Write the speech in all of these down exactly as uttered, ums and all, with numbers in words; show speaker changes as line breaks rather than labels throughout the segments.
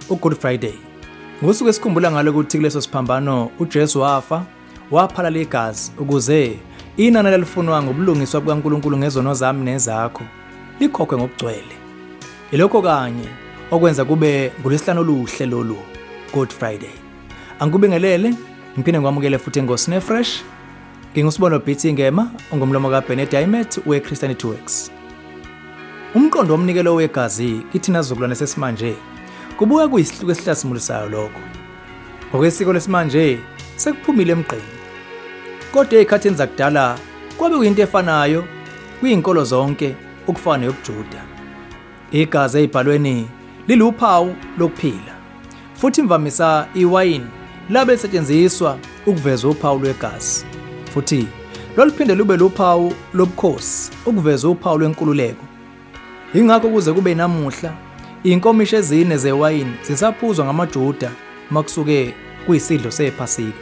uGood Friday. Ngosuku esikhumbula ngalo ukuthi kuleso siphambano uJesu wafa, waphala igazi ukuze inani lelifunwa ngobulungiswa bukaNkulunkulu ngezono zami nezakho likhokhwe ngokugcwele. Ilokho kanye okwenza kube ngolesihlanu oluhle lolu Good Friday. Angikubingelele, ngiphinde ngikwamukele futhi ngosine fresh. Ngingusibona Bithi Ngema, ongumlomo kaBennett Diamond weChristianity Works. Umqondo womnikelo wegazi kithina zokulana sesimanje kubuka kuyisihluko esihlasimulisayo lokho. Ngokwesiko lesimanje sekuphumile emgqeni. Kodwa ezikhathini zakudala kwabe kuyinto efanayo kwizinkolo zonke ukufana neyobuJuda. Igazi ezibhalweni liluphawu lokuphila. Futhi imvamisa iwayini labe lisetshenziswa ukuveza uphawu lwegazi. Futhi loluphinde lube luphawu lobukhosi ukuveza uphawu lwenkululeko. Ingakho kuze kube namuhla inkomisho ezine zewayini zisaphuzwa ngamaJuda makusuke kuyisidlo sePhasika.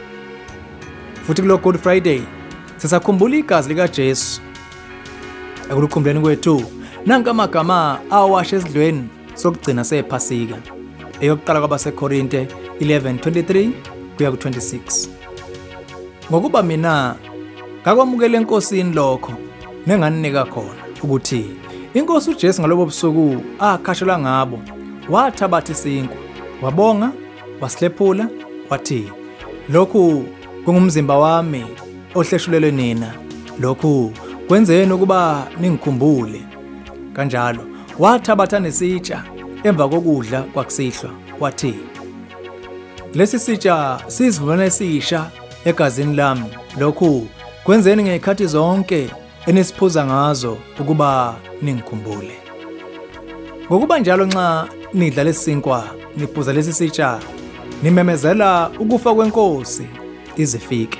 Futhi kulo Good Friday sisakhumbula igazi likaJesu. Ekulukhumbuleni kwethu nanka amagama awasha esidlweni sokugcina sePhasika. Eyokuqala kwabaseKorinte eleven twenty-three kuya ku twenty-six. Ngokuba mina ngakwamukela enkosini lokho nenganinika khona ukuthi inkosi uJesu ngalobo busuku akhashelwa ngabo wathabatha isinkwa wabonga wasihlephula wathi lokhu kungumzimba wami ohleshulelwe nina, lokhu kwenzeni ukuba ningikhumbule. Kanjalo wathabatha nesitsha emva kokudla kwakusihlwa wathi lesi sitsha sizivumelwano esisha egazini lami, lokhu kwenzeni ngezikhathi zonke enisiphuza ngazo ukuba ningikhumbule. Ngokuba njalo nxa nidla lesinkwa niphuza lesi sitsha nimemezela ukufa kwenkosi izifike.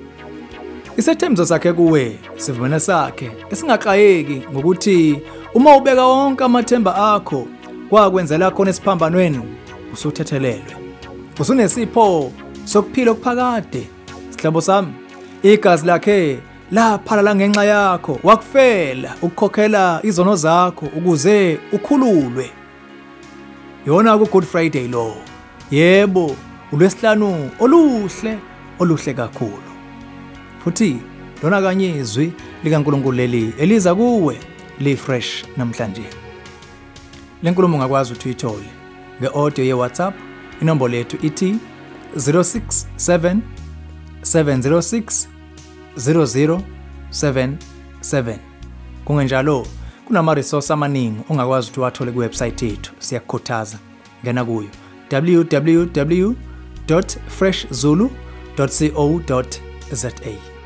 Isethembiso sakhe kuwe sivumelwano sakhe esingaxayeki ngokuthi uma ubeka wonke amathemba akho kwakwenzela khona esiphambanweni usuthethelelwe. Usunesipho sokuphila okuphakade. Sihlabo sami, igazi lakhe laphala la ngenxa yakho, wakufela ukukhokhela izono zakho ukuze ukhululwe. Yona ku Good Friday lo. Yebo, ulwesihlanu oluhle, oluhle kakhulu. Futhi lona kanye izwi likaNkulunkulu leli eliza kuwe li fresh namhlanje. Lenkulumo ungakwazi ukuthi uyithole nge-audio ye-WhatsApp. Inombolo yethu ithi zero six seven seven zero six zero zero seven seven. Kungenjalo kunama resource amaningi ongakwazi ukuthi wathole kuwebsite yethu. Siyakukhuthaza ngena kuyo w w w dot fresh zulu dot co dot za.